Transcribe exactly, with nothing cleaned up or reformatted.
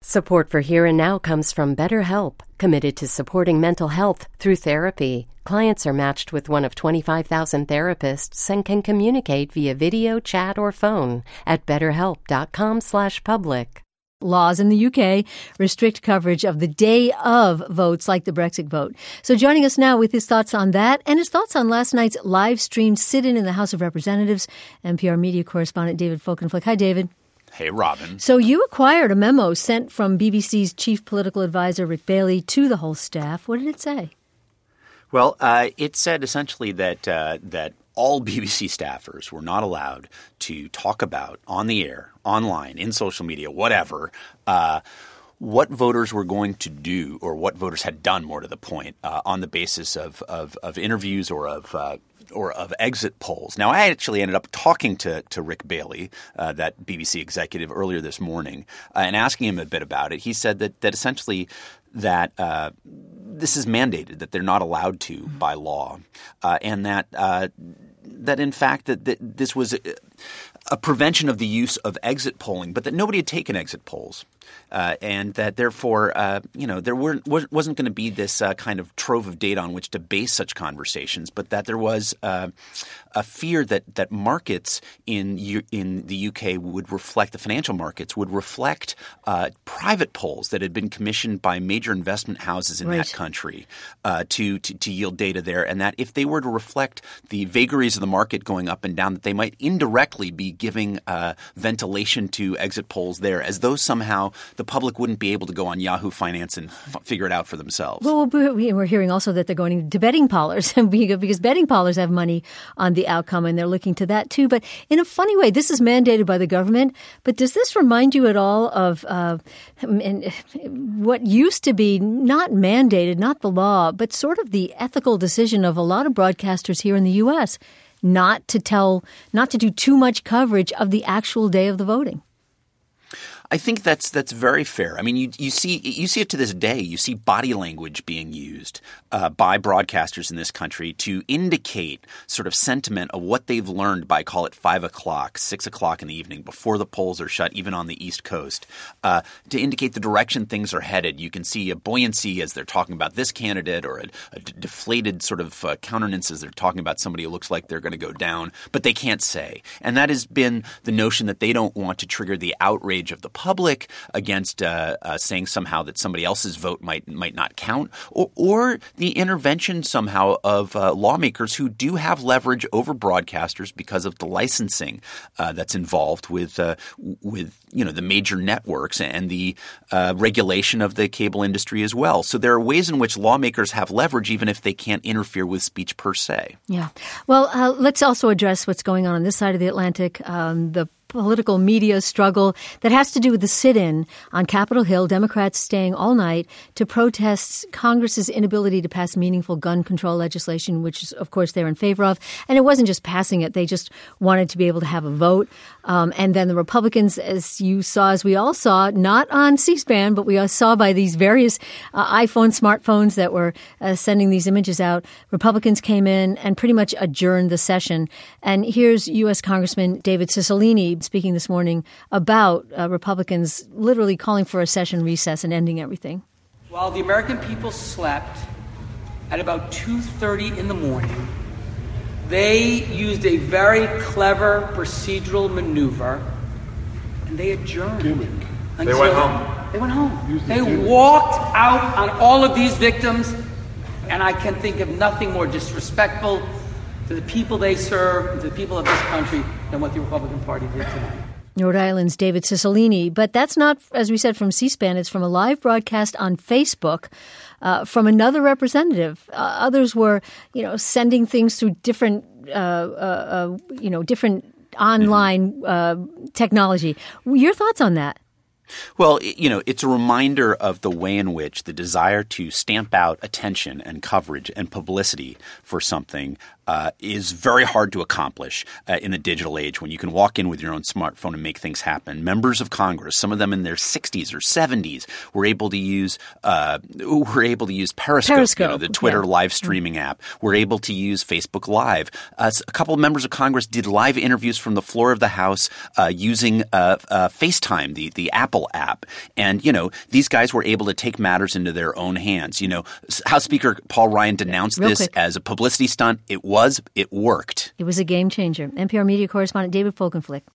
Support for Here and Now comes from BetterHelp, committed to supporting mental health through therapy. Clients are matched with one of twenty-five thousand therapists and can communicate via video, chat, or phone at betterhelp.com slash public. Laws in the U K restrict coverage of the day of votes like the Brexit vote. So joining us now with his thoughts on that and his thoughts on last night's live-streamed sit-in in the House of Representatives, N P R media correspondent David Folkenflik. Hi, David. Hey, Robin. So you acquired a memo sent from B B C's chief political advisor, Rick Bailey, to the whole staff. What did it say? Well, uh, it said essentially that uh, that all B B C staffers were not allowed to talk about on the air, online, in social media, whatever, uh, what voters were going to do or what voters had done, more to the point, uh, on the basis of, of, of interviews or of uh, or of exit polls. Now, I actually ended up talking to, to Rick Bailey, uh, that B B C executive, earlier this morning uh, and asking him a bit about it. He said that that essentially that uh, this is mandated, that they're not allowed to by law, uh, and that uh, that in fact that, that this was a, a prevention of the use of exit polling, but that nobody had taken exit polls. Uh, and that therefore, uh, you know, there weren't, wasn't going to be this uh, kind of trove of data on which to base such conversations, but that there was uh, a fear that that markets in U- in the U K would reflect – the financial markets would reflect uh, private polls that had been commissioned by major investment houses in right. that country uh, to, to to yield data there, and that if they were to reflect the vagaries of the market going up and down, that they might indirectly be giving uh, ventilation to exit polls there, as though somehow the public wouldn't be able to go on Yahoo Finance and f- figure it out for themselves. Well, we're hearing also that they're going to betting parlors because betting parlors have money on the outcome, and they're looking to that too. But in a funny way, this is mandated by the government. But does this remind you at all of uh, what used to be not mandated, not the law, but sort of the ethical decision of a lot of broadcasters here in the U S not to tell, not to do too much coverage of the actual day of the voting? I think that's that's very fair. I mean, you you see you see it to this day. You see body language being used uh, by broadcasters in this country to indicate sort of sentiment of what they've learned by, call it five o'clock, six o'clock in the evening, before the polls are shut, even on the East Coast, uh, to indicate the direction things are headed. You can see a buoyancy as they're talking about this candidate, or a, a deflated sort of uh, countenance as they're talking about somebody who looks like they're going to go down, but they can't say. And that has been the notion that they don't want to trigger the outrage of the public against uh, uh, saying somehow that somebody else's vote might might not count, or, or the intervention somehow of uh, lawmakers who do have leverage over broadcasters because of the licensing uh, that's involved with uh, with you know the major networks and the uh, regulation of the cable industry as well. So there are ways in which lawmakers have leverage even if they can't interfere with speech per se. Yeah. Well, uh, let's also address what's going on on this side of the Atlantic, um, the political media struggle that has to do with the sit-in on Capitol Hill, Democrats staying all night to protest Congress's inability to pass meaningful gun control legislation, which is, of course, they're in favor of. And it wasn't just passing it. They just wanted to be able to have a vote. Um, and then the Republicans, as you saw, as we all saw, not on C-SPAN, but we all saw by these various uh, iPhone smartphones that were uh, sending these images out, Republicans came in and pretty much adjourned the session. And here's U S Congressman David Cicilline speaking this morning about uh, Republicans literally calling for a session recess and ending everything. While the American people slept at about two thirty in the morning, they used a very clever procedural maneuver, and they adjourned. They went home. They went home. They walked out on all of these victims, and I can think of nothing more disrespectful to the people they serve and to the people of this country than what the Republican Party did tonight. Rhode Island's David Cicilline. But that's not, as we said, from C-SPAN. It's from a live broadcast on Facebook uh, from another representative. Uh, others were, you know, sending things through different, uh, uh, uh, you know, different online uh, technology. Your thoughts on that? Well, you know, it's a reminder of the way in which the desire to stamp out attention and coverage and publicity for something uh, is very hard to accomplish uh, in the digital age when you can walk in with your own smartphone and make things happen. Members of Congress, some of them in their sixties or seventies, were able to use uh, were able to use Periscope, Periscope, you know, the Twitter yeah. live streaming mm-hmm. app. Were able to use Facebook Live. Uh, a couple of members of Congress did live interviews from the floor of the House uh, using uh, uh, FaceTime, the the Apple app, and you know these guys were able to take matters into their own hands. You know, House Speaker Paul Ryan denounced Real this quick. as a publicity stunt. It was. It worked. It was a game changer. N P R media correspondent David Folkenflik.